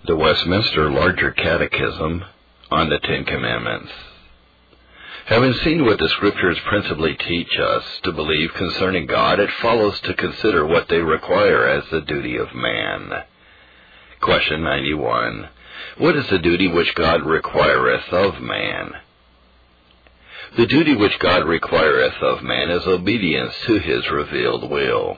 The Westminster Larger Catechism on the Ten Commandments. Having seen what the Scriptures principally teach us to believe concerning God, it follows to consider what they require as the duty of man. Question 91. What is the duty which God requireth of man? The duty which God requireth of man is obedience to his revealed will.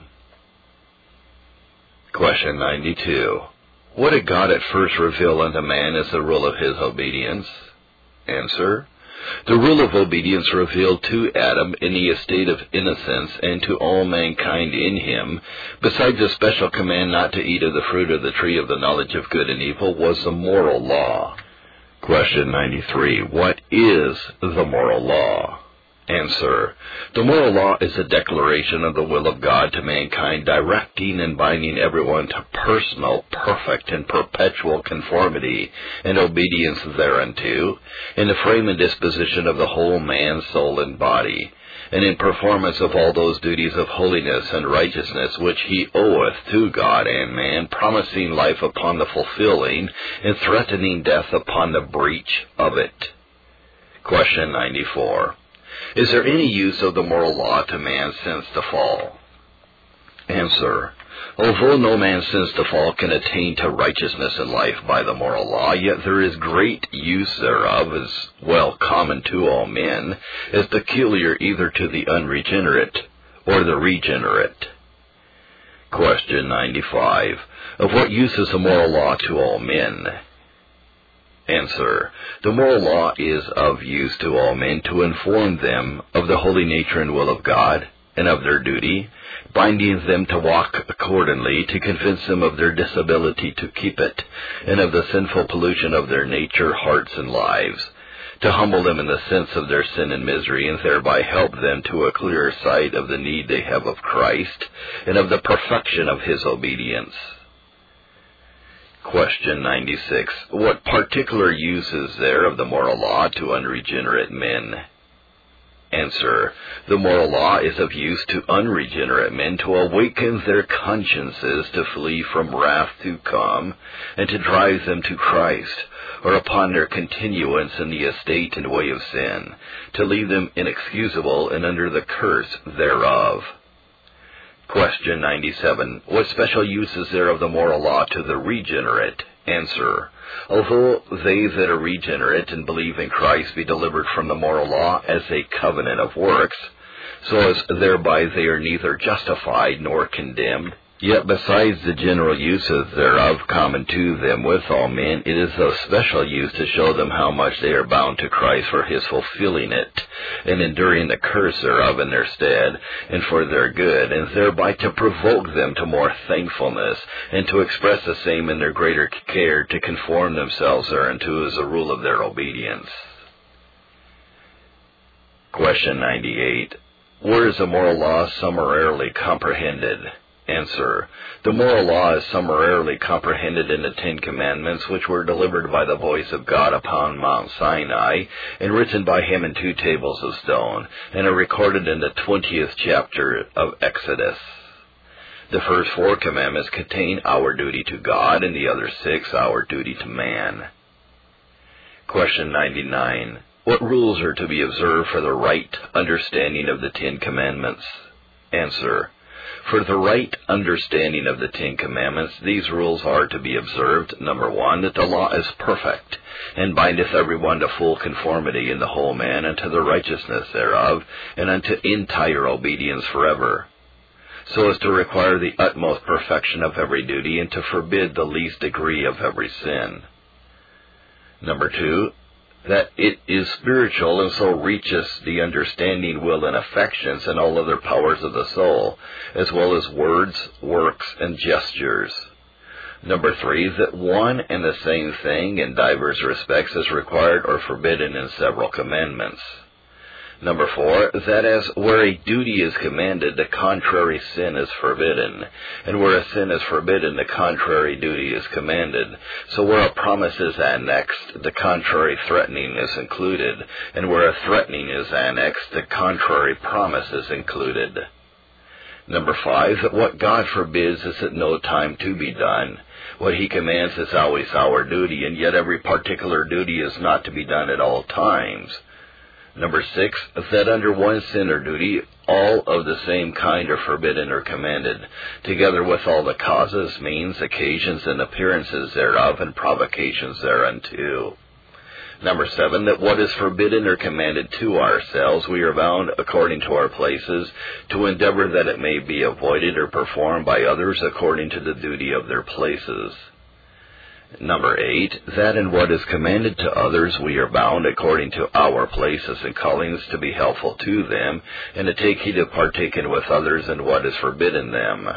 Question 92. What did God at first reveal unto man as the rule of his obedience? Answer. The rule of obedience revealed to Adam in the estate of innocence and to all mankind in him, besides a special command not to eat of the fruit of the tree of the knowledge of good and evil, was the moral law. Question 93. What is the moral law? Answer. The moral law is a declaration of the will of God to mankind, directing and binding everyone to personal, perfect, and perpetual conformity and obedience thereunto, in the frame and disposition of the whole man, soul, and body, and in performance of all those duties of holiness and righteousness which he oweth to God and man, promising life upon the fulfilling, and threatening death upon the breach of it. Question 94. Is there any use of the moral law to man since the fall? Answer. Although no man since the fall can attain to righteousness in life by the moral law, yet there is great use thereof, as well common to all men, as peculiar either to the unregenerate or the regenerate. Question 95. Of what use is the moral law to all men? Answer. The moral law is of use to all men to inform them of the holy nature and will of God, and of their duty, binding them to walk accordingly, to convince them of their disability to keep it, and of the sinful pollution of their nature, hearts, and lives, to humble them in the sense of their sin and misery, and thereby help them to a clearer sight of the need they have of Christ, and of the perfection of his obedience. Question 96. What particular use is there of the moral law to unregenerate men? Answer. The moral law is of use to unregenerate men to awaken their consciences to flee from wrath to come, and to drive them to Christ, or upon their continuance in the estate and way of sin, to leave them inexcusable and under the curse thereof. Question 97. What special use is there of the moral law to the regenerate? Answer. Although they that are regenerate and believe in Christ be delivered from the moral law as a covenant of works, so as thereby they are neither justified nor condemned, yet besides the general uses thereof common to them with all men, it is of special use to show them how much they are bound to Christ for his fulfilling it, and enduring the curse thereof in their stead, and for their good, and thereby to provoke them to more thankfulness, and to express the same in their greater care to conform themselves thereunto as a rule of their obedience. Question 98. Where is the moral law summarily comprehended? Answer. The moral law is summarily comprehended in the Ten Commandments, which were delivered by the voice of God upon Mount Sinai, and written by him in 2 tables of stone, and are recorded in the 20th chapter of Exodus. The first 4 commandments contain our duty to God, and the other 6 our duty to man. Question 99. What rules are to be observed for the right understanding of the 10 Commandments? Answer. For the right understanding of the 10 Commandments, these rules are to be observed. Number 1, that the law is perfect, and bindeth everyone to full conformity in the whole man, unto the righteousness thereof, and unto entire obedience forever, so as to require the utmost perfection of every duty, and to forbid the least degree of every sin. Number 2, that it is spiritual, and so reacheth the understanding, will, and affections, and all other powers of the soul, as well as words, works, and gestures. Number 3, that one and the same thing in divers respects is required or forbidden in several commandments. Number 4, that as where a duty is commanded, the contrary sin is forbidden, and where a sin is forbidden, the contrary duty is commanded. So where a promise is annexed, the contrary threatening is included, and where a threatening is annexed, the contrary promise is included. Number 5, that what God forbids is at no time to be done. What he commands is always our duty, and yet every particular duty is not to be done at all times. Number 6, that under one sin or duty, all of the same kind are forbidden or commanded, together with all the causes, means, occasions, and appearances thereof, and provocations thereunto. Number 7, that what is forbidden or commanded to ourselves, we are bound, according to our places, to endeavor that it may be avoided or performed by others according to the duty of their places. Number 8, that in what is commanded to others, we are bound, according to our places and callings, to be helpful to them, and to take heed of partaking with others in what is forbidden them.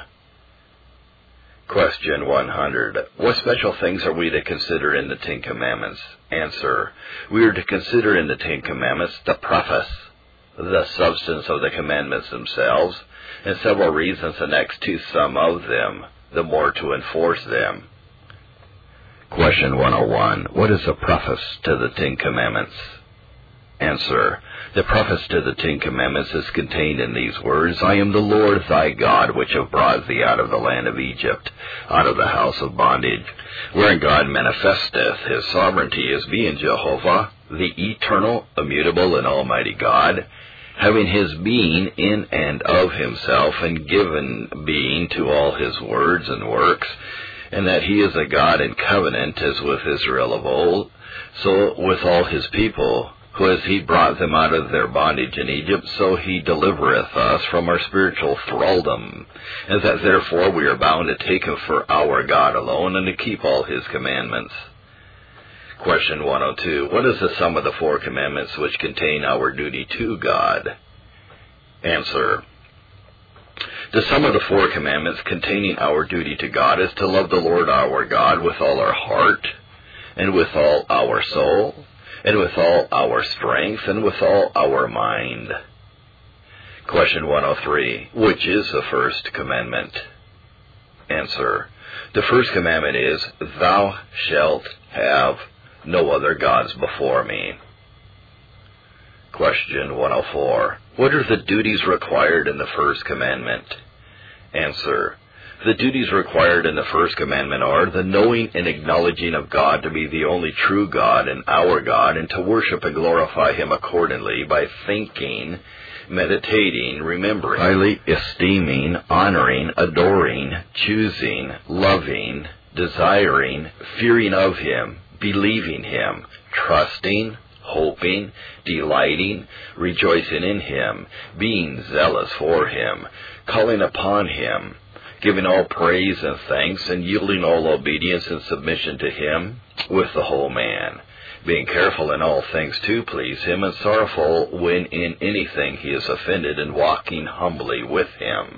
Question 100. What special things are we to consider in the Ten Commandments? Answer. We are to consider in the Ten Commandments the preface, the substance of the commandments themselves, and several reasons annexed to some of them, the more to enforce them. Question 101. What is the preface to the Ten Commandments? Answer. The preface to the Ten Commandments is contained in these words, I am the Lord thy God, which have brought thee out of the land of Egypt, out of the house of bondage, wherein God manifesteth his sovereignty as being Jehovah, the eternal, immutable, and almighty God, having his being in and of himself, and given being to all his words and works, and that he is a God in covenant, as with Israel of old, so with all his people, who as he brought them out of their bondage in Egypt, so he delivereth us from our spiritual thraldom, and that therefore we are bound to take him for our God alone, and to keep all his commandments. Question 102. What is the sum of the 4 commandments which contain our duty to God? Answer. The sum of the 4 commandments containing our duty to God is to love the Lord our God with all our heart, and with all our soul, and with all our strength, and with all our mind. Question 103. Which is the first commandment? Answer. The first commandment is, Thou shalt have no other gods before me. Question 104. What are the duties required in the first commandment? Answer. The duties required in the first commandment are the knowing and acknowledging of God to be the only true God and our God, and to worship and glorify him accordingly by thinking, meditating, remembering, highly esteeming, honoring, adoring, choosing, loving, desiring, fearing of him, believing him, trusting, hoping, delighting, rejoicing in him, being zealous for him, calling upon him, giving all praise and thanks, and yielding all obedience and submission to him with the whole man, being careful in all things to please him, and sorrowful when in anything he is offended, and walking humbly with him.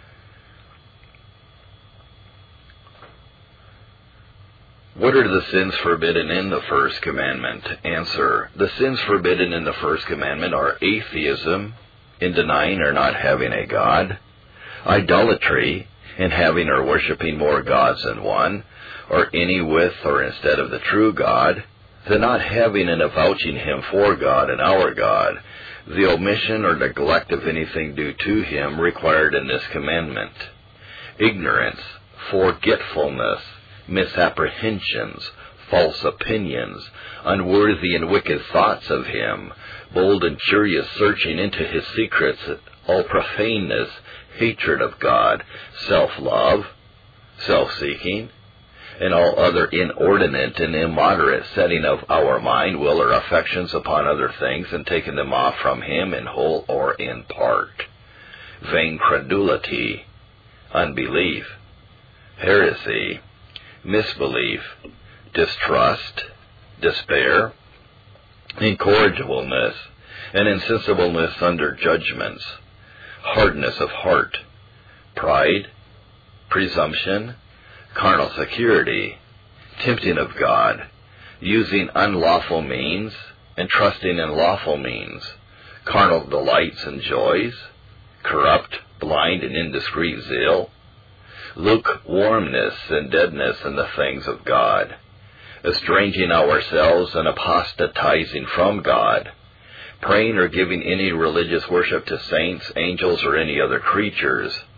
What are the sins forbidden in the first commandment? Answer. The sins forbidden in the first commandment are atheism, in denying or not having a God, idolatry, in having or worshiping more gods than one, or any with or instead of the true God, the not having and avouching him for God and our God, the omission or neglect of anything due to him required in this commandment, ignorance, forgetfulness, misapprehensions, false opinions, unworthy and wicked thoughts of him, bold and curious searching into his secrets, all profaneness, hatred of God, self-love, self-seeking, and all other inordinate and immoderate setting of our mind, will, or affections upon other things, and taking them off from him in whole or in part. Vain credulity, unbelief, heresy, misbelief, distrust, despair, incorrigibleness, and insensibleness under judgments, hardness of heart, pride, presumption, carnal security, tempting of God, using unlawful means, and trusting in lawful means, carnal delights and joys, corrupt, blind, and indiscreet zeal, lukewarmness and deadness in the things of God, estranging ourselves and apostatizing from God, praying or giving any religious worship to saints, angels, or any other creatures,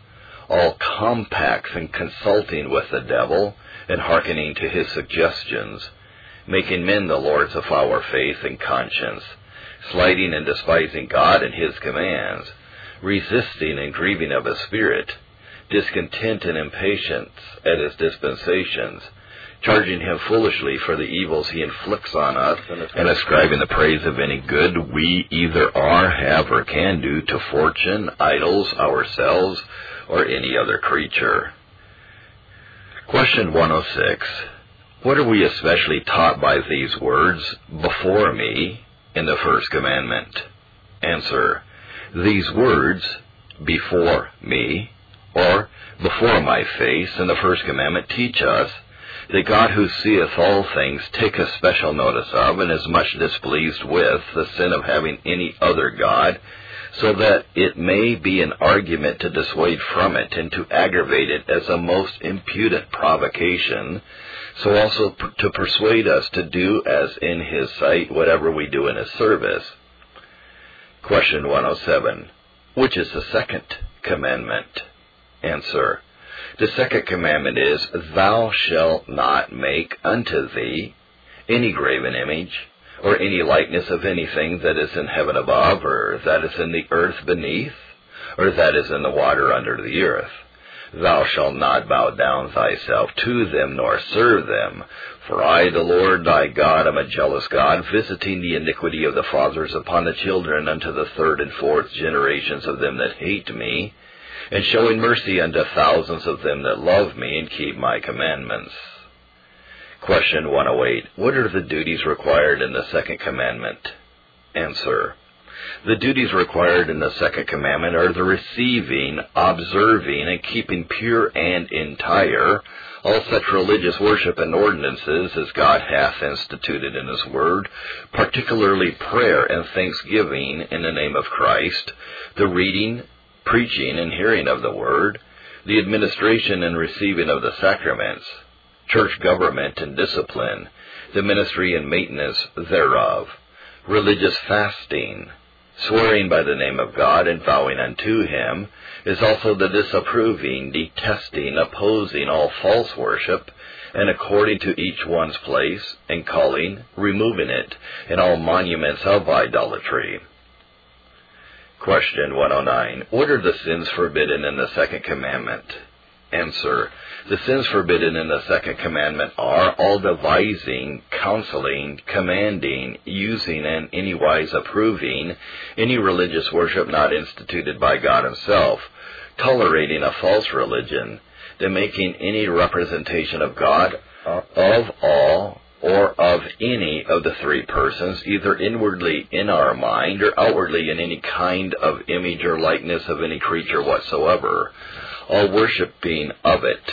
all compacts and consulting with the devil, and hearkening to his suggestions, making men the lords of our faith and conscience, slighting and despising God and his commands, resisting and grieving of his Spirit, discontent and impatience at his dispensations, charging him foolishly for the evils he inflicts on us, and ascribing the praise of any good we either are, have, or can do to fortune, idols, ourselves, or any other creature. Question 106. What are we especially taught by these words, before me, in the first commandment? Answer. These words, before me, or before my face, in the first commandment teach us that God who seeth all things taketh special notice of, and is much displeased with, the sin of having any other God, so that it may be an argument to dissuade from it, and to aggravate it as a most impudent provocation, so also to persuade us to do as in his sight whatever we do in his service. Question 107. Which is the second commandment? Answer. The second commandment is, Thou shalt not make unto thee any graven image, or any likeness of anything that is in heaven above, or that is in the earth beneath, or that is in the water under the earth. Thou shalt not bow down thyself to them, nor serve them. For I, the Lord thy God, am a jealous God, visiting the iniquity of the fathers upon the children unto the third and fourth generations of them that hate me, and showing mercy unto thousands of them that love me and keep my commandments. Question 108. What are the duties required in the second commandment? Answer. The duties required in the second commandment are the receiving, observing, and keeping pure and entire all such religious worship and ordinances as God hath instituted in his word, particularly prayer and thanksgiving in the name of Christ, the reading, preaching, and hearing of the word, the administration and receiving of the sacraments, church government and discipline, the ministry and maintenance thereof, religious fasting, swearing by the name of God and vowing unto him, is also the disapproving, detesting, opposing all false worship, and according to each one's place, and calling, removing it, and all monuments of idolatry. Question 109. What are the sins forbidden in the second commandment? Answer. The sins forbidden in the second commandment are all devising, counseling, commanding, using, and anywise approving any religious worship not instituted by God himself, tolerating a false religion, the making any representation of God, of all, or of any of the three persons, either inwardly in our mind, or outwardly in any kind of image or likeness of any creature whatsoever, all worshipping of it,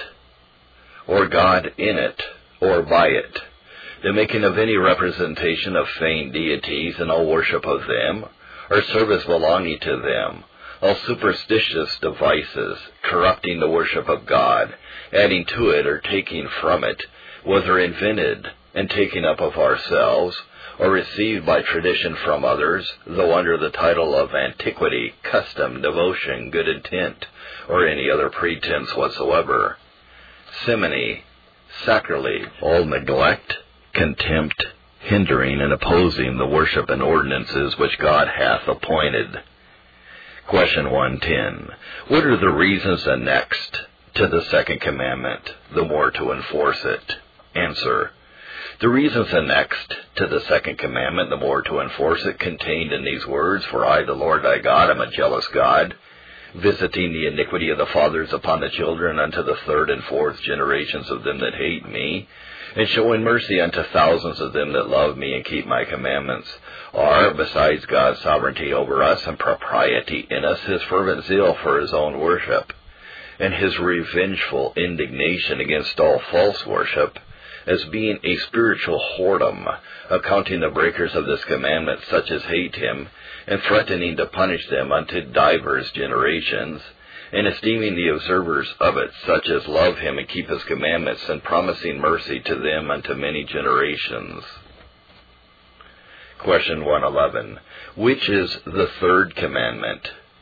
or God in it, or by it, the making of any representation of feigned deities, and all worship of them, or service belonging to them, all superstitious devices, corrupting the worship of God, adding to it or taking from it, whether invented and taken up of ourselves, or received by tradition from others, though under the title of antiquity, custom, devotion, good intent, or any other pretense whatsoever. Simony, sacrilege, all neglect, contempt, hindering and opposing the worship and ordinances which God hath appointed. Question 110. What are the reasons annexed to the second commandment, the more to enforce it? Answer. The reasons annexed to the second commandment, the more to enforce it, contained in these words, For I, the Lord thy God, am a jealous God, visiting the iniquity of the fathers upon the children unto the third and fourth generations of them that hate me, and showing mercy unto thousands of them that love me and keep my commandments, are, besides God's sovereignty over us and propriety in us, his fervent zeal for his own worship, and his revengeful indignation against all false worship, as being a spiritual whoredom, accounting the breakers of this commandment such as hate him, and threatening to punish them unto divers generations, and esteeming the observers of it such as love him and keep his commandments, and promising mercy to them unto many generations. Question 111. Which is the third commandment?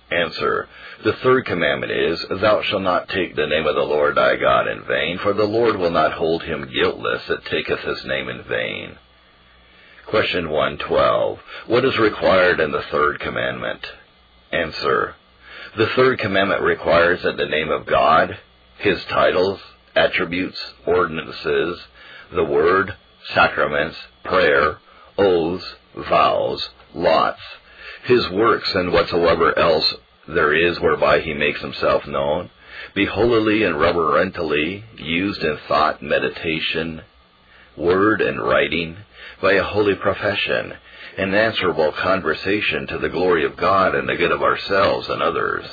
Answer. The third commandment is, Thou shalt not take the name of the Lord thy God in vain, for the Lord will not hold him guiltless that taketh his name in vain. Question 112. What is required in the third commandment? Answer. The third commandment requires that the name of God, his titles, attributes, ordinances, the word, sacraments, prayer, oaths, vows, lots, his works, and whatsoever else there is whereby he makes himself known, be holily and reverently used in thought, meditation, word, and writing, by a holy profession, and answerable conversation to the glory of God and the good of ourselves and others.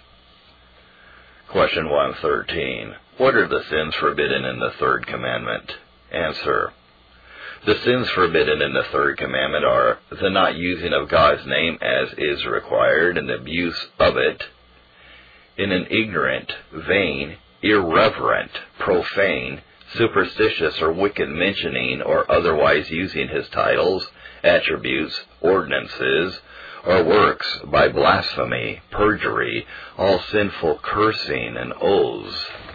Question 113. What are the sins forbidden in the third commandment? Answer. The sins forbidden in the third commandment are the not using of God's name as is required, and the abuse of it in an ignorant, vain, irreverent, profane, superstitious, or wicked mentioning or otherwise using his titles, attributes, ordinances, or works by blasphemy, perjury, all sinful cursing and oaths,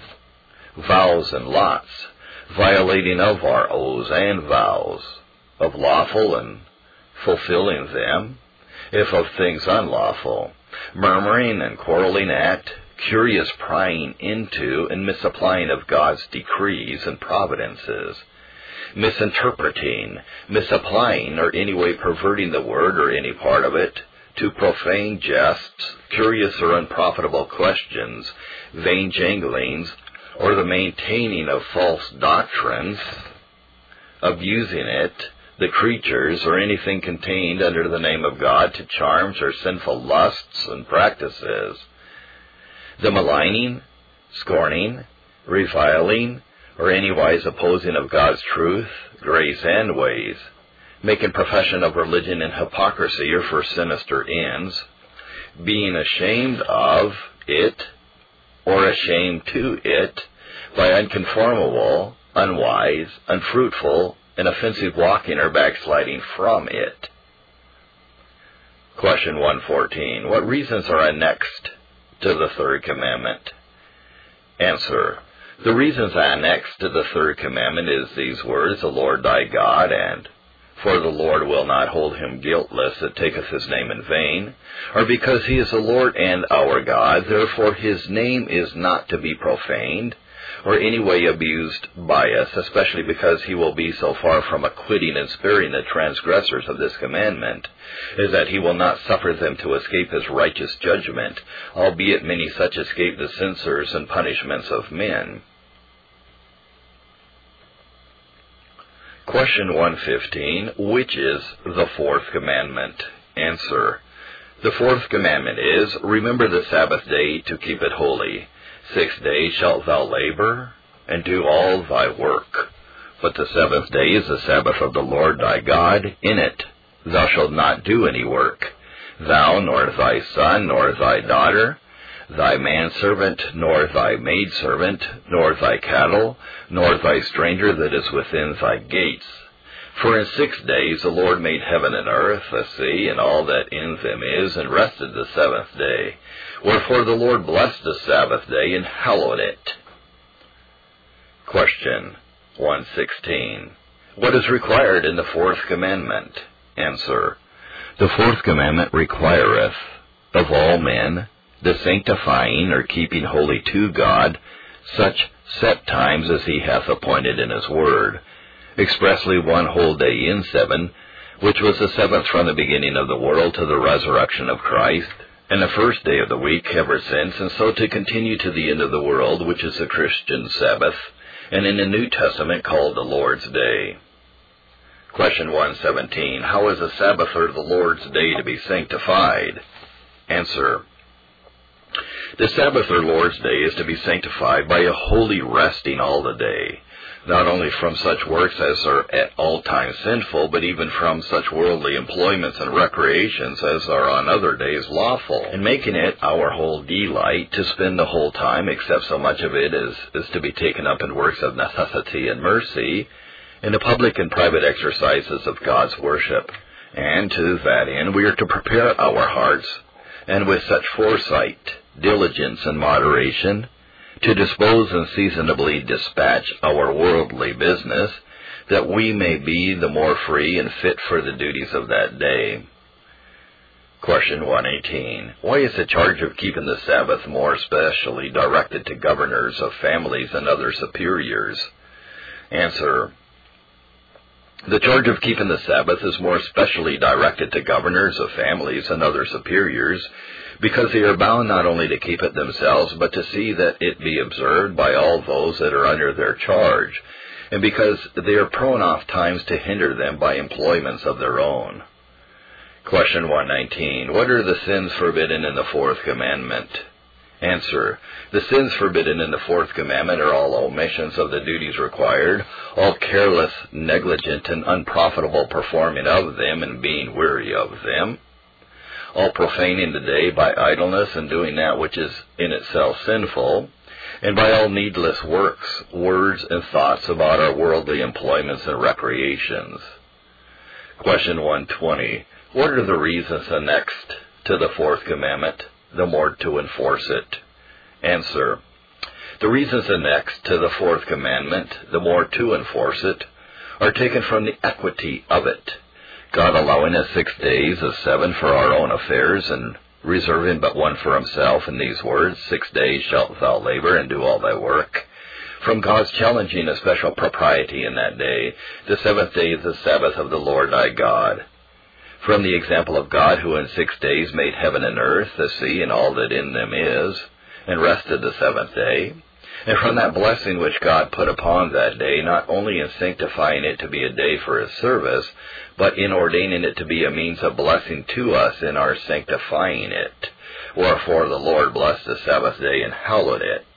vows and lots, violating of our oaths and vows, of lawful and fulfilling them, if of things unlawful, murmuring and quarreling at, curious prying into and misapplying of God's decrees and providences, misinterpreting, misapplying, or any way perverting the word or any part of it, to profane jests, curious or unprofitable questions, vain janglings, or the maintaining of false doctrines, abusing it, the creatures, or anything contained under the name of God to charms or sinful lusts and practices, the maligning, scorning, reviling, or anywise opposing of God's truth, grace, and ways, making profession of religion in hypocrisy or for sinister ends, being ashamed of it, or ashamed to it, by unconformable, unwise, unfruitful, and offensive walking or backsliding from it. Question 114. What reasons are annexed to the third commandment? Answer. The reasons annexed to the third commandment is these words, the Lord thy God, and for the Lord will not hold him guiltless that taketh his name in vain, or because he is the Lord and our God, therefore his name is not to be profaned, or any way abused by us, especially because he will be so far from acquitting and sparing the transgressors of this commandment, is that he will not suffer them to escape his righteous judgment, albeit many such escape the censures and punishments of men. Question 115. Which is the fourth commandment? Answer. The fourth commandment is, Remember the Sabbath day to keep it holy. 6 days shalt thou labor, and do all thy work. But the seventh day is the Sabbath of the Lord thy God. In it thou shalt not do any work, thou, nor thy son, nor thy daughter, thy manservant, nor thy maidservant, nor thy cattle, nor thy stranger that is within thy gates. For in 6 days the Lord made heaven and earth, the sea, and all that in them is, and rested the seventh day. Wherefore the Lord blessed the Sabbath day and hallowed it. Question 116. What is required in the fourth commandment? Answer. The fourth commandment requireth of all men the sanctifying or keeping holy to God such set times as he hath appointed in his word, expressly 1 whole day in 7, which was the seventh from the beginning of the world to the resurrection of Christ, and the first day of the week ever since, and so to continue to the end of the world, which is the Christian Sabbath, and in the New Testament called the Lord's Day. Question 117. How is the Sabbath or the Lord's Day to be sanctified? Answer. The Sabbath or Lord's Day is to be sanctified by a holy resting all the day, not only from such works as are at all times sinful, but even from such worldly employments and recreations as are on other days lawful, and making it our whole delight to spend the whole time, except so much of it as is to be taken up in works of necessity and mercy, in the public and private exercises of God's worship. And to that end we are to prepare our hearts and with such foresight, diligence, and moderation, to dispose and seasonably dispatch our worldly business, that we may be the more free and fit for the duties of that day. Question 118. Why is the charge of keeping the Sabbath more especially directed to governors of families and other superiors? Answer. The charge of keeping the Sabbath is more especially directed to governors of families and other superiors, because they are bound not only to keep it themselves, but to see that it be observed by all those that are under their charge, and because they are prone oft times to hinder them by employments of their own. Question 119. What are the sins forbidden in the fourth commandment? Answer. The sins forbidden in the fourth commandment are all omissions of the duties required, all careless, negligent, and unprofitable performing of them and being weary of them, all profaning the day by idleness and doing that which is in itself sinful, and by all needless works, words, and thoughts about our worldly employments and recreations. Question 120. What are the reasons annexed to the fourth commandment, the more to enforce it? Answer. The reasons annexed to the fourth commandment, the more to enforce it, are taken from the equity of it, God allowing us 6 days of 7 for our own affairs, and reserving but one for himself in these words, 6 days shalt thou labor and do all thy work. From God's challenging a special propriety in that day, the 7th day is the Sabbath of the Lord thy God. From the example of God, who in 6 days made heaven and earth, the sea, and all that in them is, and rested the 7th day, and from that blessing which God put upon that day, not only in sanctifying it to be a day for his service, but in ordaining it to be a means of blessing to us in our sanctifying it. Wherefore the Lord blessed the Sabbath day and hallowed it.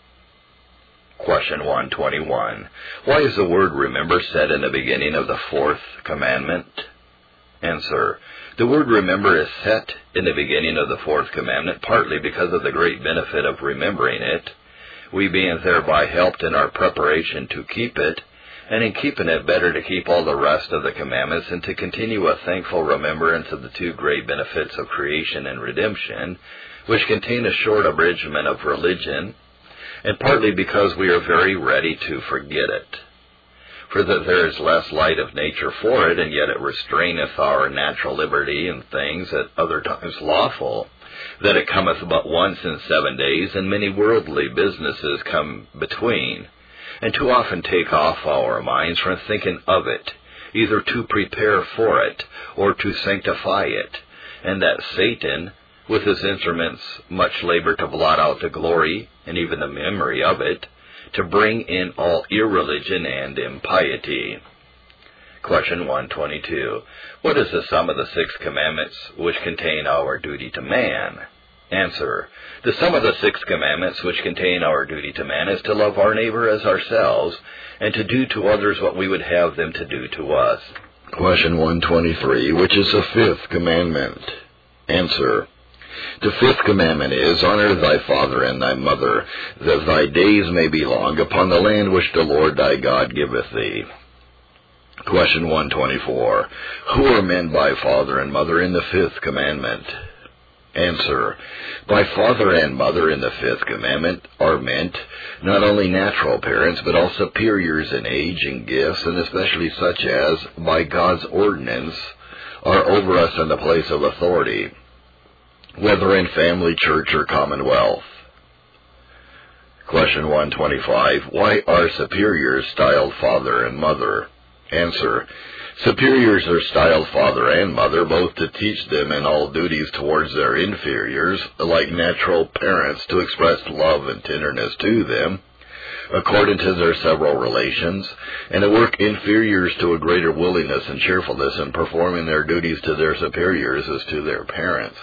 Question 121. Why is the word remember said in the beginning of the fourth commandment? Answer. The word remember is set in the beginning of the fourth commandment partly because of the great benefit of remembering it, we being thereby helped in our preparation to keep it, and in keeping it better to keep all the rest of the commandments, and to continue a thankful remembrance of the two great benefits of creation and redemption, which contain a short abridgment of religion, and partly because we are very ready to forget it. For that there is less light of nature for it, and yet it restraineth our natural liberty in things at other times lawful, that it cometh but once in 7 days, and many worldly businesses come between, and too often take off our minds from thinking of it, either to prepare for it, or to sanctify it, and that Satan, with his instruments, much labor to blot out the glory, and even the memory of it, to bring in all irreligion and impiety. Question 122. What is the sum of the 6 commandments which contain our duty to man? Answer. The sum of the 6 commandments which contain our duty to man is to love our neighbor as ourselves, and to do to others what we would have them to do to us. Question 123. Which is the 5th commandment? Answer. The 5th commandment is, Honor thy father and thy mother, that thy days may be long upon the land which the Lord thy God giveth thee. Question 124. Who are meant by father and mother in the 5th commandment? Answer. By father and mother in the 5th commandment are meant not only natural parents, but all superiors in age and gifts, and especially such as, by God's ordinance, are over us in the place of authority, whether in family, church, or commonwealth. Question 125. Why are superiors styled father and mother? Answer. Superiors are styled father and mother, both to teach them in all duties towards their inferiors, like natural parents, to express love and tenderness to them, according to their several relations, and to work inferiors to a greater willingness and cheerfulness in performing their duties to their superiors as to their parents.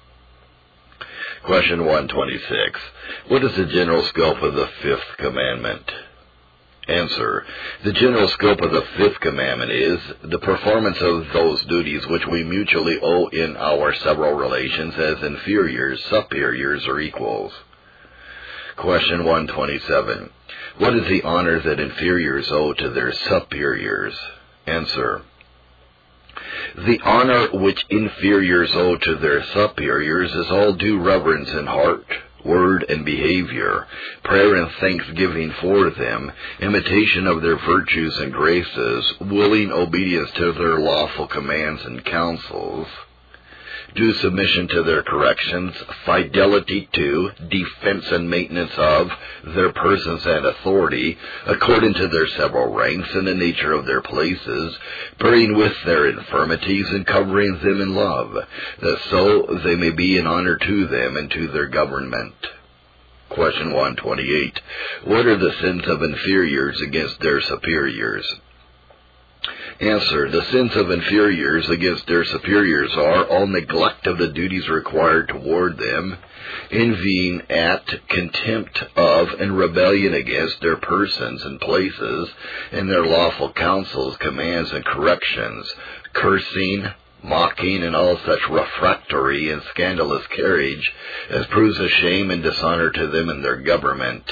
Question 126. What is the general scope of the 5th commandment? Answer. The general scope of the 5th commandment is the performance of those duties which we mutually owe in our several relations as inferiors, superiors, or equals. Question 127. What is the honor that inferiors owe to their superiors? Answer. The honor which inferiors owe to their superiors is all due reverence in heart, word, and behavior, prayer and thanksgiving for them, imitation of their virtues and graces, willing obedience to their lawful commands and counsels, due submission to their corrections, fidelity to, defense and maintenance of their persons and authority, according to their several ranks and the nature of their places, bearing with their infirmities and covering them in love, that so they may be an honor to them and to their government. Question 128. What are the sins of inferiors against their superiors? Answer. The sins of inferiors against their superiors are all neglect of the duties required toward them, envying at, contempt of, and rebellion against their persons and places, and their lawful counsels, commands, and corrections, cursing, mocking, and all such refractory and scandalous carriage as proves a shame and dishonor to them in their government.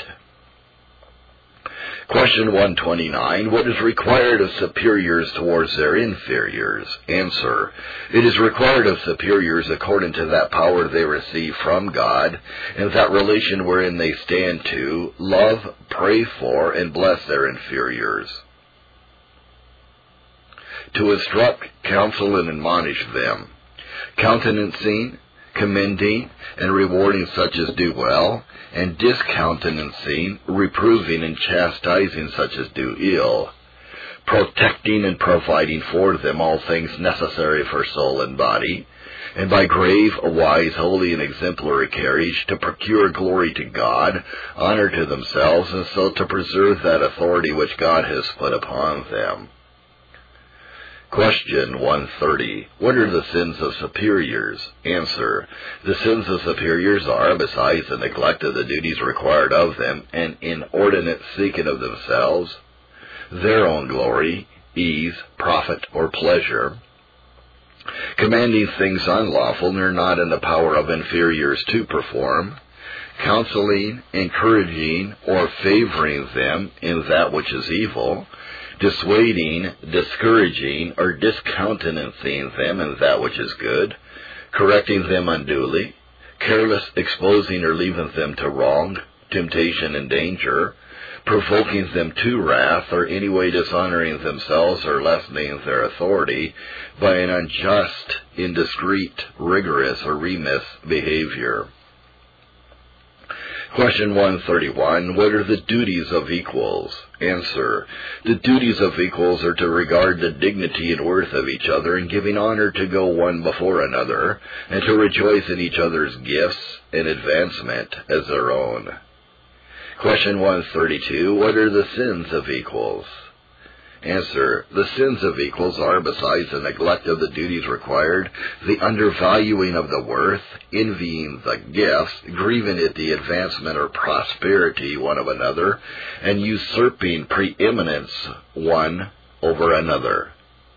Question 129. What is required of superiors towards their inferiors? Answer. It is required of superiors according to that power they receive from God, and that relation wherein they stand to love, pray for, and bless their inferiors, to instruct, counsel, and admonish them, countenancing, commending, and rewarding such as do well, and discountenancing, reproving, and chastising such as do ill, protecting and providing for them all things necessary for soul and body, and by grave, wise, holy, and exemplary carriage to procure glory to God, honor to themselves, and so to preserve that authority which God has put upon them. Question 130. What are the sins of superiors? Answer. The sins of superiors are, besides the neglect of the duties required of them, an inordinate seeking of themselves, their own glory, ease, profit, or pleasure, commanding things unlawful and are not in the power of inferiors to perform, counseling, encouraging, or favoring them in that which is evil, dissuading, discouraging, or discountenancing them in that which is good, correcting them unduly, careless exposing or leaving them to wrong, temptation, and danger, provoking them to wrath, or any way dishonoring themselves or lessening their authority by an unjust, indiscreet, rigorous, or remiss behavior. Question 131. What are the duties of equals? Answer. The duties of equals are to regard the dignity and worth of each other, and giving honor to go one before another, and to rejoice in each other's gifts and advancement as their own. Question 132. What are the sins of equals? Answer. The sins of equals are, besides the neglect of the duties required, the undervaluing of the worth, envying the gifts, grieving at the advancement or prosperity one of another, and usurping preeminence one over another.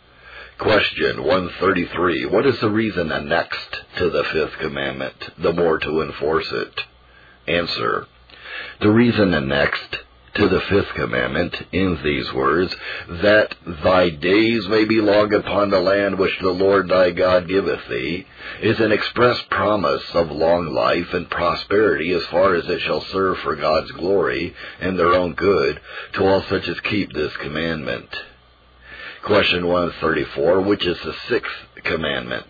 Question 133. What is the reason annexed to the fifth commandment, the more to enforce it? Answer. The reason annexed to the fifth commandment in these words, that thy days may be long upon the land which the Lord thy God giveth thee, is an express promise of long life and prosperity as far as it shall serve for God's glory and their own good to all such as keep this commandment. Question 134. Which is the sixth commandment?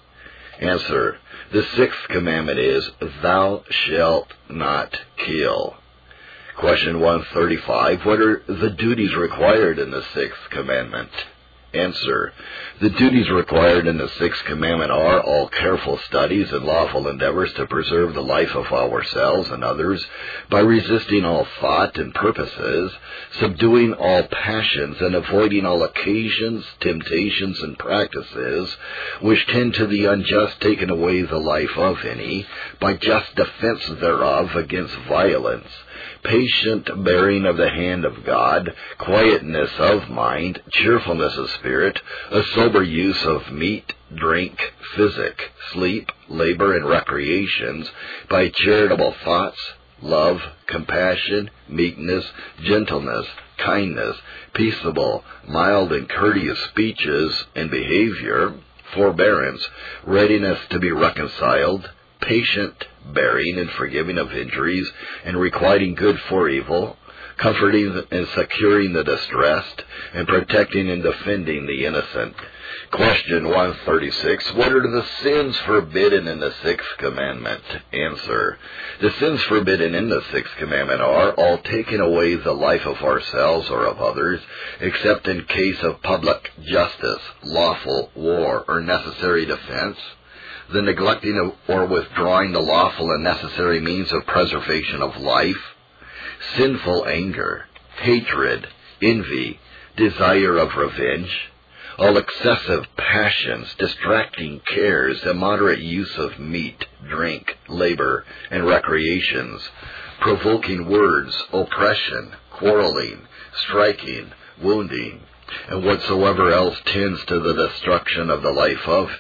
Answer. The sixth commandment is, thou shalt not kill. Question 135. What are the duties required in the sixth commandment? Answer. The duties required in the sixth commandment are all careful studies and lawful endeavors to preserve the life of ourselves and others by resisting all thought and purposes, subduing all passions, and avoiding all occasions, temptations, and practices which tend to the unjust taking away the life of any by just defense thereof against violence, patient bearing of the hand of God, quietness of mind, cheerfulness of spirit, a sober use of meat, drink, physic, sleep, labor, and recreations, by charitable thoughts, love, compassion, meekness, gentleness, kindness, peaceable, mild and courteous speeches and behavior, forbearance, readiness to be reconciled, patient, bearing and forgiving of injuries, and requiting good for evil, comforting and securing the distressed, and protecting and defending the innocent. Question 136. What are the sins forbidden in the sixth commandment? Answer. The sins forbidden in the sixth commandment are all taking away the life of ourselves or of others, except in case of public justice, lawful war, or necessary defense, the neglecting of or withdrawing the lawful and necessary means of preservation of life, sinful anger, hatred, envy, desire of revenge, all excessive passions, distracting cares, immoderate use of meat, drink, labor, and recreations, provoking words, oppression, quarreling, striking, wounding, and whatsoever else tends to the destruction of the life of.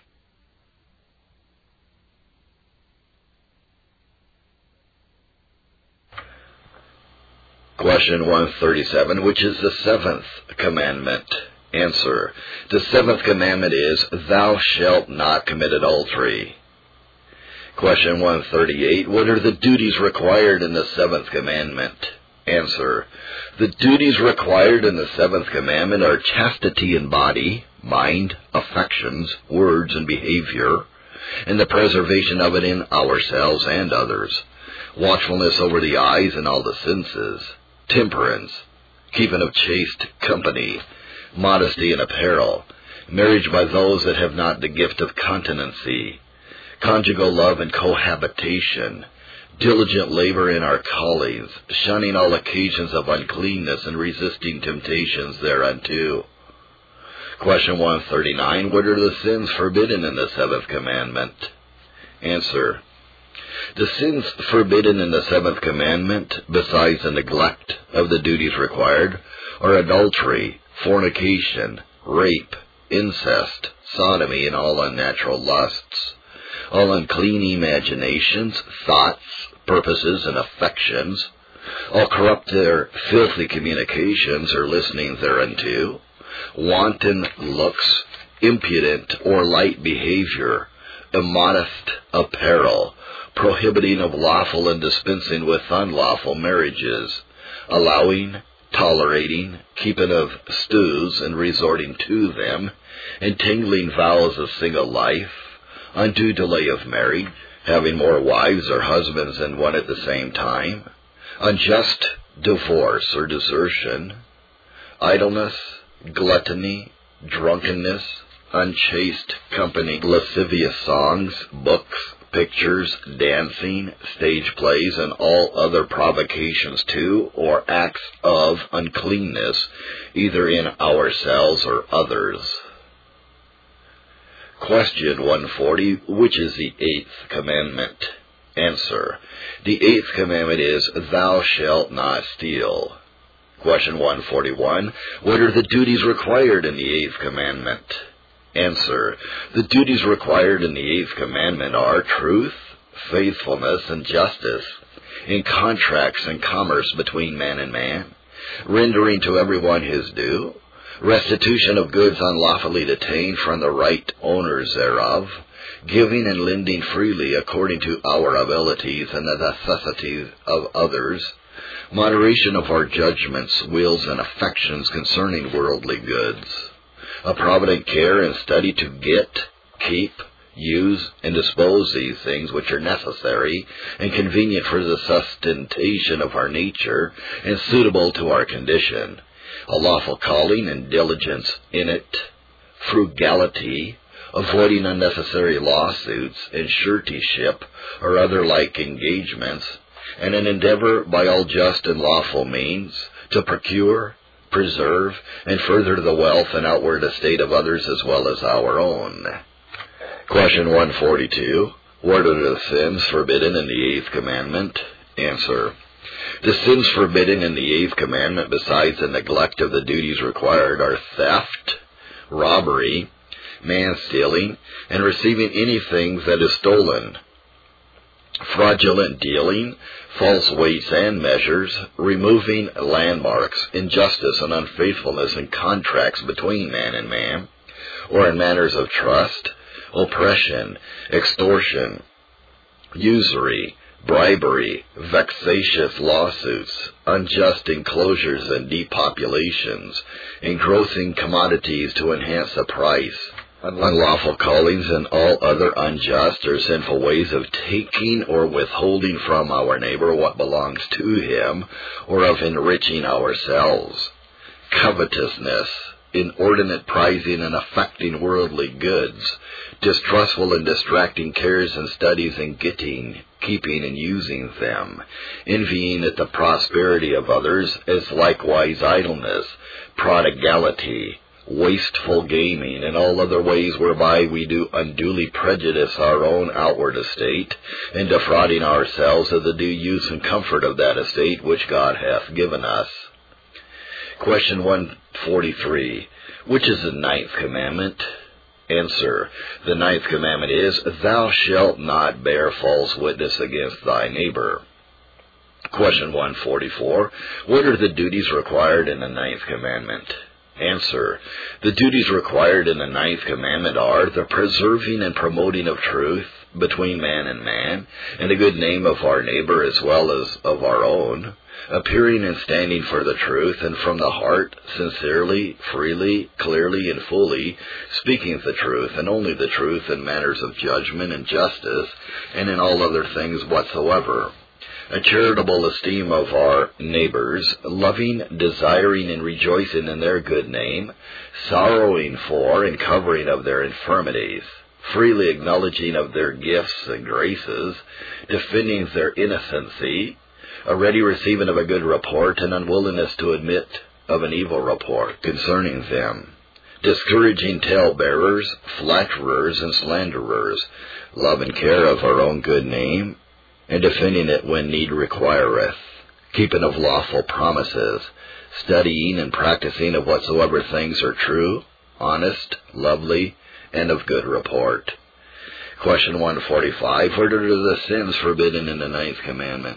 Question 137, which is the seventh commandment? Answer. The seventh commandment is, Thou shalt not commit adultery. Question 138, what are the duties required in the seventh commandment? Answer. The duties required in the seventh commandment are chastity in body, mind, affections, words, and behavior, and the preservation of it in ourselves and others, watchfulness over the eyes and all the senses, temperance, keeping of chaste company, modesty in apparel, marriage by those that have not the gift of continency, conjugal love and cohabitation, diligent labor in our callings, shunning all occasions of uncleanness and resisting temptations thereunto. Question 139, what are the sins forbidden in the seventh commandment? Answer. The sins forbidden in the seventh commandment, besides the neglect of the duties required, are adultery, fornication, rape, incest, sodomy, and all unnatural lusts, all unclean imaginations, thoughts, purposes, and affections, all corrupt or filthy communications or listening thereunto, wanton looks, impudent or light behavior, immodest apparel, prohibiting of lawful and dispensing with unlawful marriages, allowing, tolerating, keeping of stews and resorting to them, entangling vows of single life, undue delay of marriage, having more wives or husbands than one at the same time, unjust divorce or desertion, idleness, gluttony, drunkenness, unchaste company, lascivious songs, books, pictures, dancing, stage plays, and all other provocations to or acts of uncleanness, either in ourselves or others. Question 140, which is the eighth commandment? Answer. The eighth commandment is, Thou shalt not steal. Question 141, what are the duties required in the eighth commandment? Answer. The duties required in the eighth commandment are truth, faithfulness, and justice in contracts and commerce between man and man, rendering to everyone his due, restitution of goods unlawfully detained from the right owners thereof, giving and lending freely according to our abilities and the necessities of others, moderation of our judgments, wills, and affections concerning worldly goods, a provident care and study to get, keep, use, and dispose these things which are necessary and convenient for the sustentation of our nature and suitable to our condition, a lawful calling and diligence in it, frugality, avoiding unnecessary lawsuits and suretyship or other like engagements, and an endeavor by all just and lawful means to procure, preserve, and further the wealth and outward estate of others as well as our own. Question 142. What are the sins forbidden in the eighth commandment? Answer. The sins forbidden in the eighth commandment, besides the neglect of the duties required, are theft, robbery, man-stealing, and receiving anything that is stolen, fraudulent dealing, false weights and measures, removing landmarks, injustice and unfaithfulness in contracts between man and man, or in matters of trust, oppression, extortion, usury, bribery, vexatious lawsuits, unjust enclosures and depopulations, engrossing commodities to enhance the price, unlawful callings, and all other unjust or sinful ways of taking or withholding from our neighbor what belongs to him, or of enriching ourselves. Covetousness, inordinate prizing and affecting worldly goods, distrustful and distracting cares and studies in getting, keeping, and using them, envying at the prosperity of others, as likewise idleness, prodigality, wasteful gaming, and all other ways whereby we do unduly prejudice our own outward estate, and defrauding ourselves of the due use and comfort of that estate which God hath given us. Question 143. Which is the ninth commandment? Answer. The ninth commandment is, Thou shalt not bear false witness against thy neighbor. Question 144. What are the duties required in the ninth commandment? Answer. The duties required in the ninth commandment are the preserving and promoting of truth between man and man, and the good name of our neighbor as well as of our own, appearing and standing for the truth, and from the heart, sincerely, freely, clearly, and fully, speaking the truth, and only the truth in matters of judgment and justice, and in all other things whatsoever. A charitable esteem of our neighbors, loving, desiring, and rejoicing in their good name, sorrowing for and covering of their infirmities, freely acknowledging of their gifts and graces, defending their innocency, a ready receiving of a good report, and unwillingness to admit of an evil report concerning them, discouraging talebearers, flatterers, and slanderers, love and care of our own good name, and defending it when need requireth, keeping of lawful promises, studying and practicing of whatsoever things are true, honest, lovely, and of good report. Question 145. What are the sins forbidden in the ninth commandment?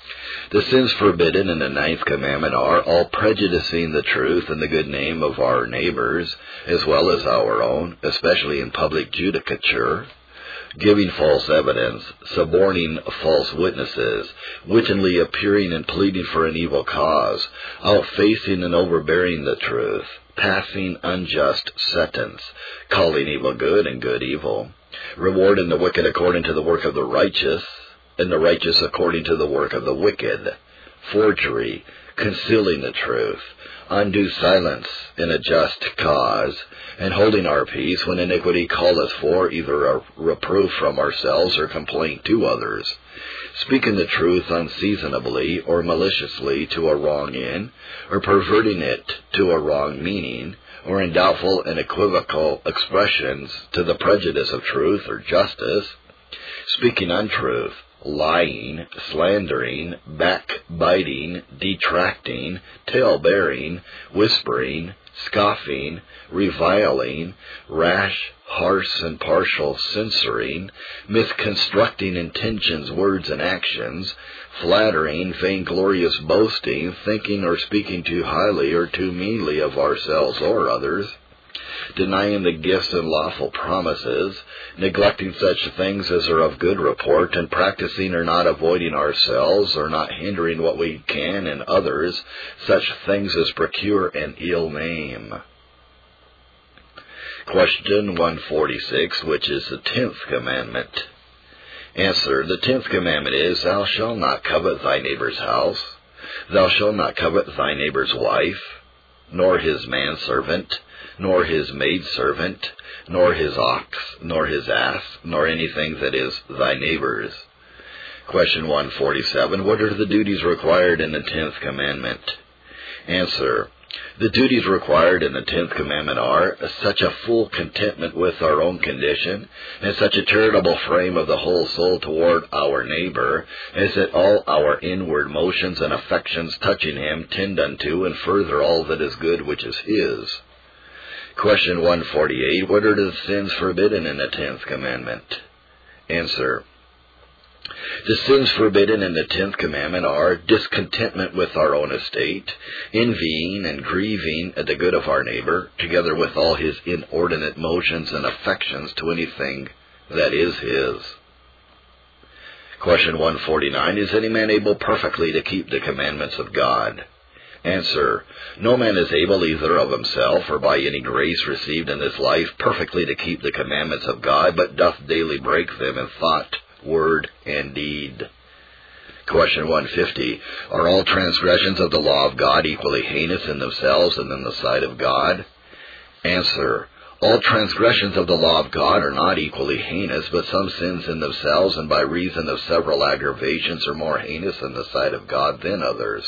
The sins forbidden in the ninth commandment are all prejudicing the truth and the good name of our neighbors, as well as our own, especially in public judicature, giving false evidence, suborning false witnesses, wittingly appearing and pleading for an evil cause, outfacing and overbearing the truth, passing unjust sentence, calling evil good and good evil, rewarding the wicked according to the work of the righteous, and the righteous according to the work of the wicked, forgery, concealing the truth, undue silence in a just cause, and holding our peace when iniquity calleth for either a reproof from ourselves or complaint to others, speaking the truth unseasonably or maliciously to a wrong end, or perverting it to a wrong meaning, or in doubtful and equivocal expressions to the prejudice of truth or justice, speaking untruth, lying, slandering, backbiting, detracting, tale-bearing, whispering, scoffing, reviling, rash, harsh, and partial censoring, misconstructing intentions, words, and actions, flattering, vainglorious boasting, thinking or speaking too highly or too meanly of ourselves or others, denying the gifts and lawful promises, neglecting such things as are of good report, and practicing or not avoiding ourselves, or not hindering what we can in others, such things as procure an ill name. Question 146, which is the 10th commandment. Answer. The 10th commandment is, Thou shalt not covet thy neighbor's house, thou shalt not covet thy neighbor's wife, nor his manservant, nor his maidservant, nor his ox, nor his ass, nor anything that is thy neighbor's. Question 147. What are the duties required in the 10th commandment? Answer. The duties required in the 10th commandment are such a full contentment with our own condition, and such a charitable frame of the whole soul toward our neighbor, as that all our inward motions and affections touching him tend unto and further all that is good which is his. Question 148. What are the sins forbidden in the 10th commandment? Answer. The sins forbidden in the 10th commandment are discontentment with our own estate, envying and grieving at the good of our neighbor, together with all his inordinate motions and affections to anything that is his. Question 149, is any man able perfectly to keep the commandments of God? Answer, no man is able either of himself or by any grace received in this life perfectly to keep the commandments of God, but doth daily break them in thought, word, and deed. Question 150, are all transgressions of the law of God equally heinous in themselves and in the sight of God? Answer, all transgressions of the law of God are not equally heinous, but some sins in themselves and by reason of several aggravations are more heinous in the sight of God than others.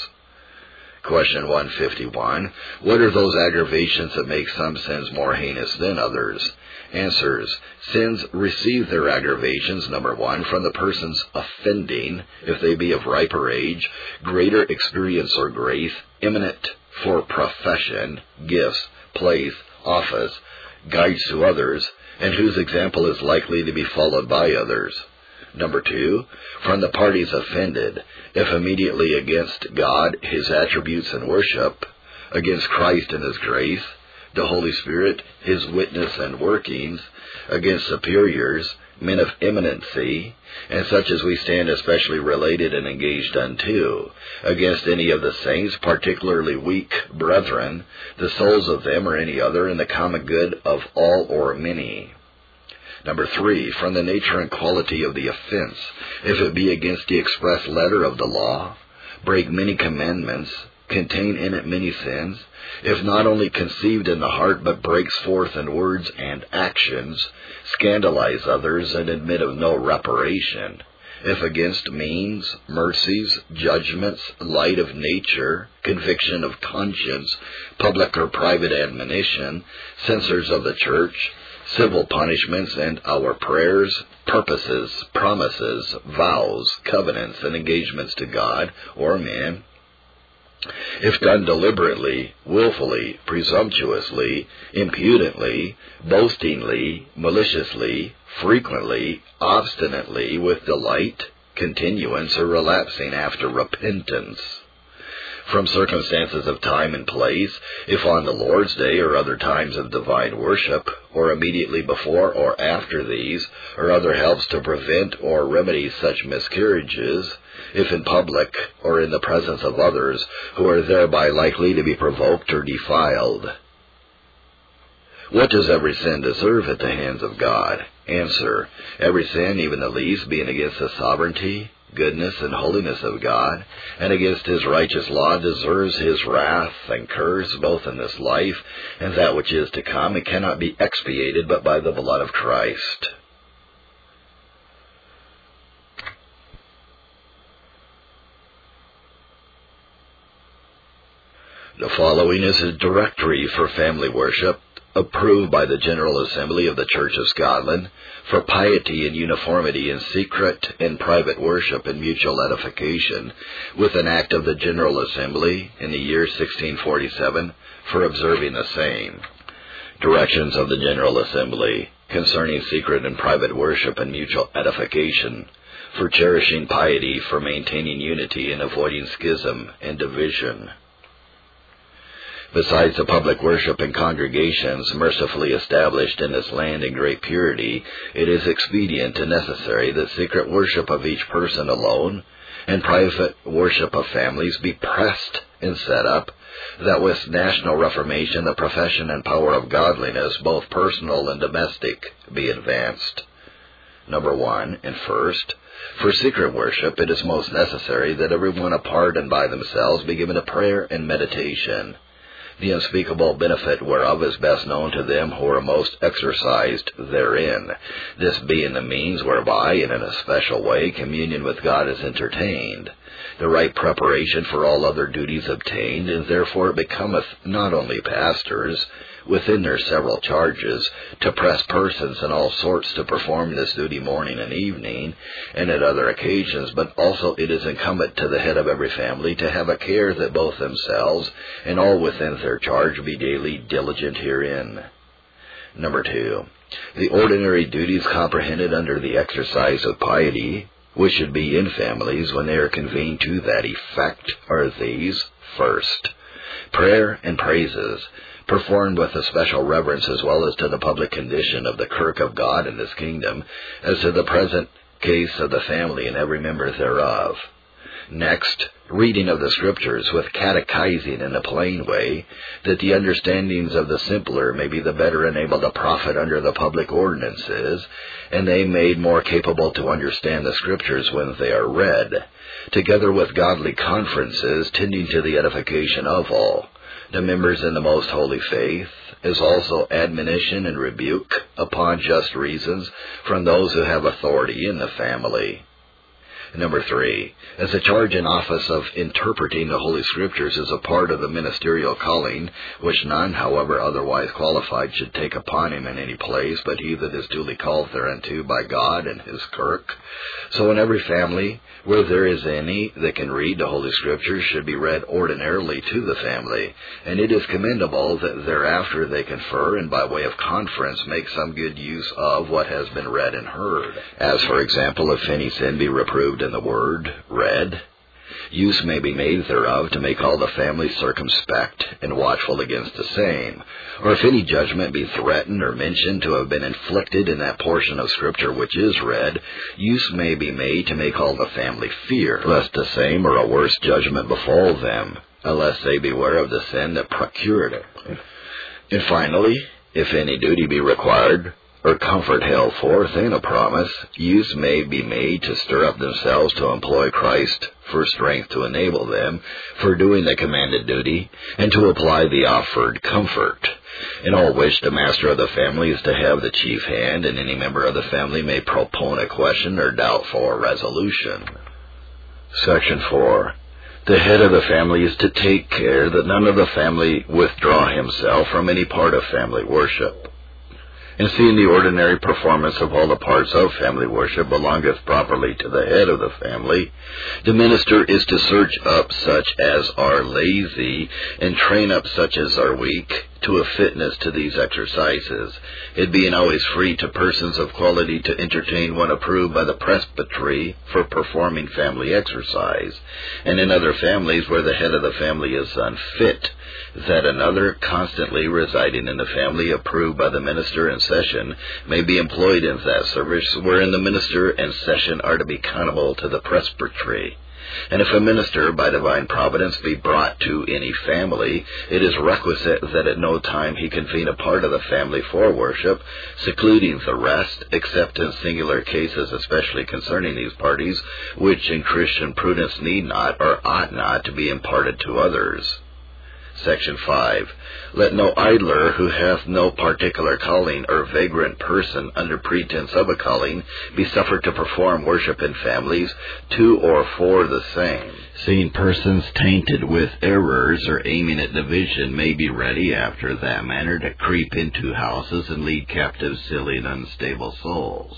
Question 151. What are those aggravations that make some sins more heinous than others? Answers. Sins receive their aggravations, number one, from the person's offending, if they be of riper age, greater experience or grace, eminent for profession, gifts, place, office, guides to others, and whose example is likely to be followed by others. Number two, from the parties offended, if immediately against God, his attributes and worship, against Christ and his grace, the Holy Spirit, his witness and workings, against superiors, men of eminency, and such as we stand especially related and engaged unto, against any of the saints, particularly weak brethren, the souls of them or any other, in the common good of all or many. Number three, from the nature and quality of the offense, if it be against the express letter of the law, break many commandments, contain in it many sins, if not only conceived in the heart, but breaks forth in words and actions, scandalize others, and admit of no reparation, if against means, mercies, judgments, light of nature, conviction of conscience, public or private admonition, censors of the church, civil punishments, and our prayers, purposes, promises, vows, covenants, and engagements to God or man, if done deliberately, willfully, presumptuously, impudently, boastingly, maliciously, frequently, obstinately, with delight, continuance, or relapsing after repentance. From circumstances of time and place, if on the Lord's Day or other times of divine worship, or immediately before or after these, or other helps to prevent or remedy such miscarriages, if in public or in the presence of others who are thereby likely to be provoked or defiled. What does every sin deserve at the hands of God? Answer, every sin, even the least, being against the sovereignty, goodness, and holiness of God, and against his righteous law, deserves his wrath and curse both in this life and that which is to come, and cannot be expiated but by the blood of Christ. The following is a directory for family worship, approved by the General Assembly of the Church of Scotland, for piety and uniformity in secret and private worship and mutual edification, with an act of the General Assembly in the year 1647 for observing the same. Directions of the General Assembly concerning secret and private worship and mutual edification, for cherishing piety, for maintaining unity and avoiding schism and division. Besides the public worship in congregations mercifully established in this land in great purity, it is expedient and necessary that secret worship of each person alone and private worship of families be pressed and set up, that with national reformation the profession and power of godliness, both personal and domestic, be advanced. Number one, and first, for secret worship it is most necessary that every one apart and by themselves be given to prayer and meditation, the unspeakable benefit whereof is best known to them who are most exercised therein, this being the means whereby, and in a special way, communion with God is entertained, the right preparation for all other duties obtained, and therefore it becometh not only pastors, within their several charges, to press persons in all sorts to perform this duty morning and evening, and at other occasions, but also it is incumbent to the head of every family to have a care that both themselves and all within their charge be daily diligent herein. Number two, the ordinary duties comprehended under the exercise of piety, which should be in families when they are convened to that effect, are these: first, prayer and praises, performed with a special reverence as well as to the public condition of the Kirk of God in His kingdom, as to the present case of the family and every member thereof. Next, reading of the Scriptures with catechizing in a plain way, that the understandings of the simpler may be the better enabled to profit under the public ordinances, and they made more capable to understand the Scriptures when they are read, together with godly conferences tending to the edification of all, the members in the most holy faith, as also admonition and rebuke upon just reasons from those who have authority in the family. Number 3, as the charge and office of interpreting the Holy Scriptures is a part of the ministerial calling, which none, however otherwise qualified, should take upon him in any place, but he that is duly called thereunto by God and His Kirk. So in every family, where there is any that can read the Holy Scriptures, should be read ordinarily to the family, and it is commendable that thereafter they confer, and by way of conference make some good use of what has been read and heard. As, for example, if any sin be reproved in the word read, use may be made thereof to make all the family circumspect and watchful against the same. Or if any judgment be threatened or mentioned to have been inflicted in that portion of Scripture which is read, use may be made to make all the family fear, lest the same or a worse judgment befall them, unless they beware of the sin that procured it. And finally, if any duty be required, or comfort held forth in a promise, use may be made to stir up themselves to employ Christ for strength to enable them for doing the commanded duty, and to apply the offered comfort. In all which the master of the family is to have the chief hand, and any member of the family may propone a question or doubt for resolution. Section 4. The head of the family is to take care that none of the family withdraw himself from any part of family worship. And seeing the ordinary performance of all the parts of family worship belongeth properly to the head of the family, the minister is to search up such as are lazy, and train up such as are weak, to a fitness to these exercises, it being always free to persons of quality to entertain one approved by the presbytery for performing family exercise, and in other families where the head of the family is unfit, that another constantly residing in the family approved by the minister in session may be employed in that service wherein the minister and session are to be accountable to the presbytery. And if a minister, by divine providence, be brought to any family, it is requisite that at no time he convene a part of the family for worship, secluding the rest, except in singular cases, especially concerning these parties, which in Christian prudence need not or ought not to be imparted to others. Section 5. Let no idler who hath no particular calling or vagrant person under pretense of a calling be suffered to perform worship in families to or for the same. Seeing persons tainted with errors or aiming at division may be ready after that manner to creep into houses and lead captive silly and unstable souls.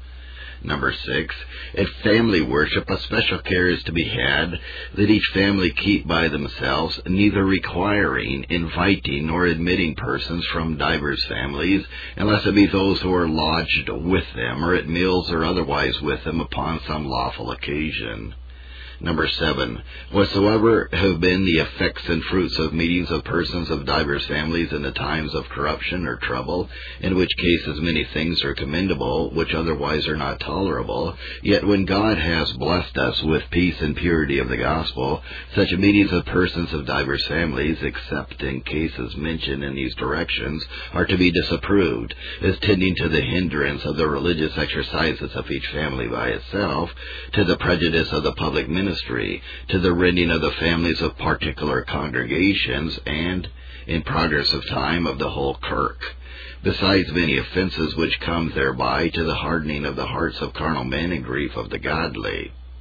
Number 6, at family worship a special care is to be had that each family keep by themselves, neither requiring, inviting, nor admitting persons from divers families, unless it be those who are lodged with them, or at meals or otherwise with them upon some lawful occasion. Number 7, whatsoever have been the effects and fruits of meetings of persons of divers families in the times of corruption or trouble, in which cases many things are commendable, which otherwise are not tolerable, yet when God has blessed us with peace and purity of the gospel, such meetings of persons of divers families, except in cases mentioned in these directions, are to be disapproved, as tending to the hindrance of the religious exercises of each family by itself, to the prejudice of the public ministry, to the rending of the families of particular congregations, and, in progress of time, of the whole kirk, besides many offenses which come thereby to the hardening of the hearts of carnal men and grief of the godly.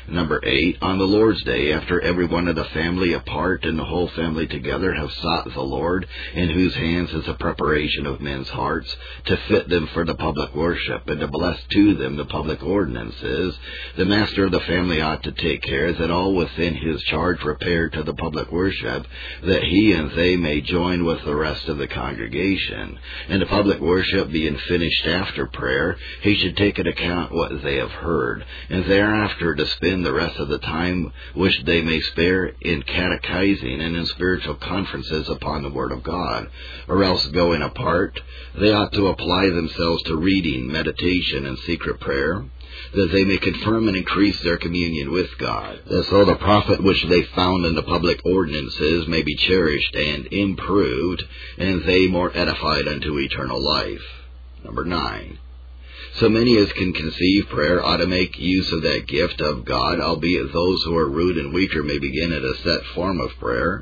Number 8, on the Lord's Day, after every one of the family apart and the whole family together have sought the Lord, in whose hands is the preparation of men's hearts, to fit them for the public worship, and to bless to them the public ordinances, the master of the family ought to take care that all within his charge repair to the public worship, that he and they may join with the rest of the congregation. And the public worship being finished after prayer, he should take into account what they have heard, and thereafter to spend the rest of the time which they may spare in catechizing and in spiritual conferences upon the Word of God, or else going apart, they ought to apply themselves to reading, meditation, and secret prayer, that they may confirm and increase their communion with God, that so the profit which they found in the public ordinances may be cherished and improved, and they more edified unto eternal life. Number 9. So many as can conceive prayer ought to make use of that gift of God, albeit those who are rude and weaker may begin at a set form of prayer,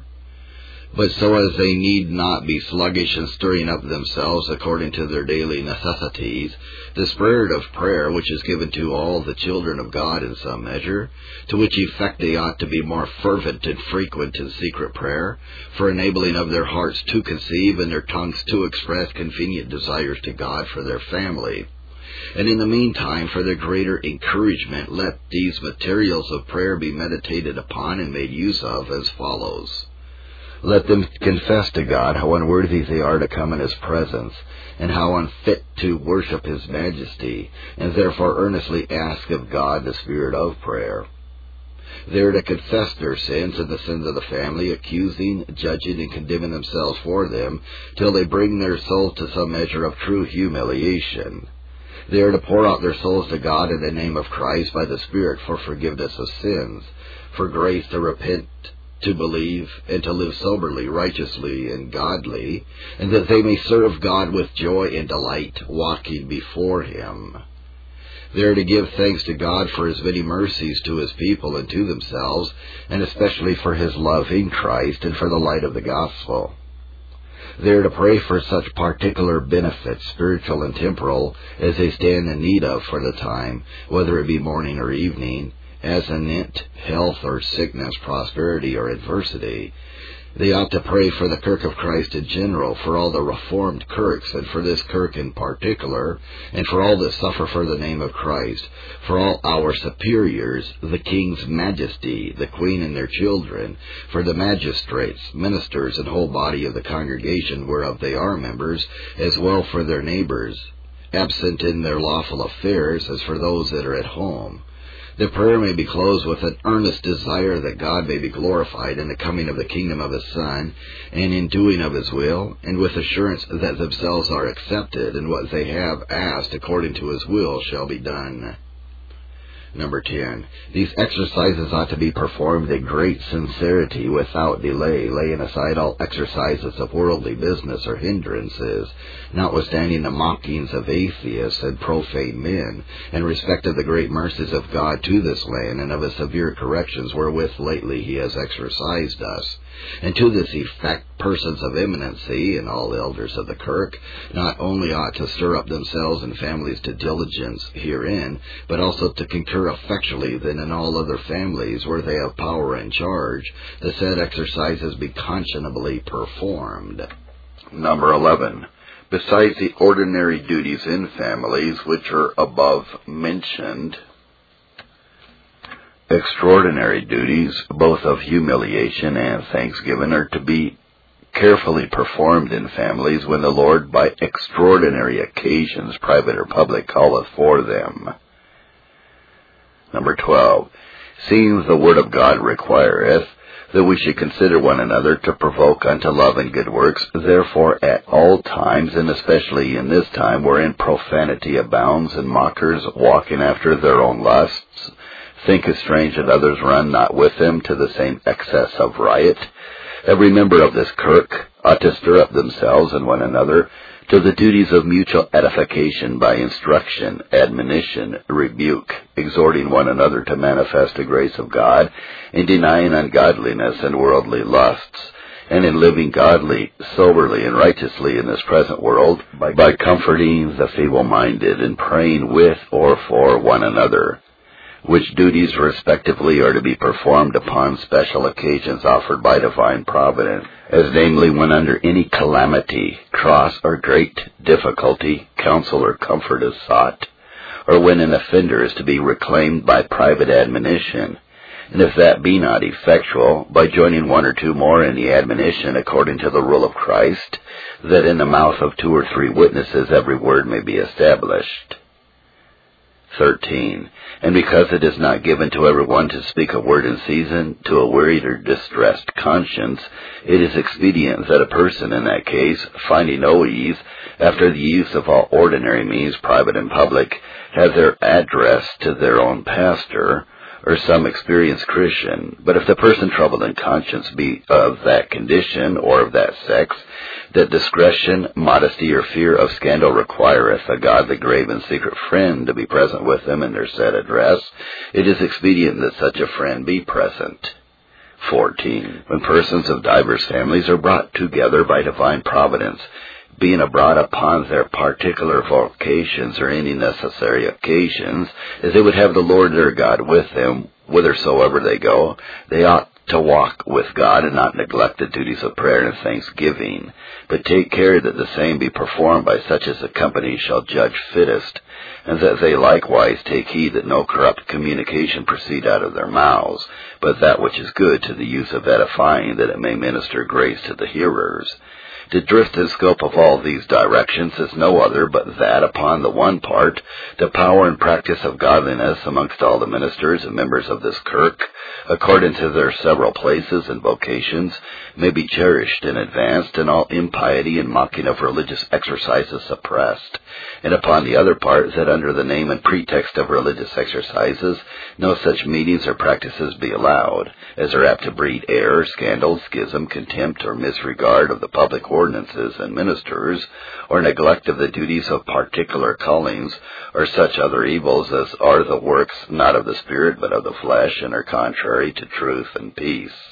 but so as they need not be sluggish in stirring up themselves according to their daily necessities, the spirit of prayer which is given to all the children of God in some measure, to which effect they ought to be more fervent and frequent in secret prayer, for enabling of their hearts to conceive and their tongues to express convenient desires to God for their family. And in the meantime, for their greater encouragement, let these materials of prayer be meditated upon and made use of as follows. Let them confess to God how unworthy they are to come in His presence, and how unfit to worship His majesty, and therefore earnestly ask of God the spirit of prayer. They are to confess their sins and the sins of the family, accusing, judging, and condemning themselves for them, till they bring their souls to some measure of true humiliation. They are to pour out their souls to God in the name of Christ by the Spirit for forgiveness of sins, for grace to repent, to believe, and to live soberly, righteously, and godly, and that they may serve God with joy and delight, walking before Him. They are to give thanks to God for His many mercies to His people and to themselves, and especially for His love in Christ and for the light of the gospel. They are to pray for such particular benefits, spiritual and temporal, as they stand in need of for the time, whether it be morning or evening, as anent health or sickness, prosperity or adversity. They ought to pray for the Kirk of Christ in general, for all the Reformed Kirks, and for this Kirk in particular, and for all that suffer for the name of Christ, for all our superiors, the King's Majesty, the Queen and their children, for the magistrates, ministers, and whole body of the congregation whereof they are members, as well for their neighbors, absent in their lawful affairs, as for those that are at home. The prayer may be closed with an earnest desire that God may be glorified in the coming of the kingdom of His Son, and in doing of His will, and with assurance that themselves are accepted, and what they have asked according to His will shall be done. Number 10. These exercises ought to be performed in great sincerity without delay, laying aside all exercises of worldly business or hindrances, notwithstanding the mockings of atheists and profane men, in respect of the great mercies of God to this land, and of His severe corrections wherewith lately He has exercised us. And to this effect, persons of eminency, and all elders of the Kirk, not only ought to stir up themselves and families to diligence herein, but also to concur effectually that in all other families where they have power and charge, the said exercises be conscionably performed. Number 11. Besides the ordinary duties in families which are above mentioned, extraordinary duties, both of humiliation and thanksgiving, are to be carefully performed in families when the Lord by extraordinary occasions, private or public, calleth for them. Number 12. Seeing the Word of God requireth that we should consider one another to provoke unto love and good works, therefore at all times, and especially in this time wherein profanity abounds, and mockers walking after their own lusts, think as strange that others run not with them to the same excess of riot, every member of this Kirk ought to stir up themselves and one another to the duties of mutual edification by instruction, admonition, rebuke, exhorting one another to manifest the grace of God, in denying ungodliness and worldly lusts, and in living godly, soberly, and righteously in this present world, by comforting the feeble-minded and praying with or for one another. which duties respectively are to be performed upon special occasions offered by divine providence, as namely when under any calamity, cross, or great difficulty, counsel or comfort is sought, or when an offender is to be reclaimed by private admonition, and if that be not effectual, by joining one or two more in the admonition according to the rule of Christ, that in the mouth of 2 or 3 witnesses every word may be established. 13. And because it is not given to everyone to speak a word in season to a wearied or distressed conscience, it is expedient that a person in that case, finding no ease, after the use of all ordinary means, private and public, have their address to their own pastor, or some experienced Christian. But if the person troubled in conscience be of that condition, or of that sex, that discretion, modesty, or fear of scandal requireth a godly, grave, and secret friend to be present with them in their said address, it is expedient that such a friend be present. 14. When persons of divers families are brought together by divine providence, being abroad upon their particular vocations or any necessary occasions, as they would have the Lord their God with them, whithersoever they go, they ought to walk with God and not neglect the duties of prayer and thanksgiving, but take care that the same be performed by such as the company shall judge fittest, and that they likewise take heed that no corrupt communication proceed out of their mouths, but that which is good to the use of edifying, that it may minister grace to the hearers. The drift and scope of all these directions is no other but that upon the one part, the power and practice of godliness amongst all the ministers and members of this kirk, according to their several places and vocations, may be cherished and advanced, and all impiety and mocking of religious exercises suppressed, and upon the other part, that under the name and pretext of religious exercises, no such meetings or practices be allowed, as are apt to breed error, scandal, schism, contempt, or misregard of the public ordinances and ministers, or neglect of the duties of particular callings, or such other evils as are the works not of the Spirit but of the flesh, and are contrary to truth and peace.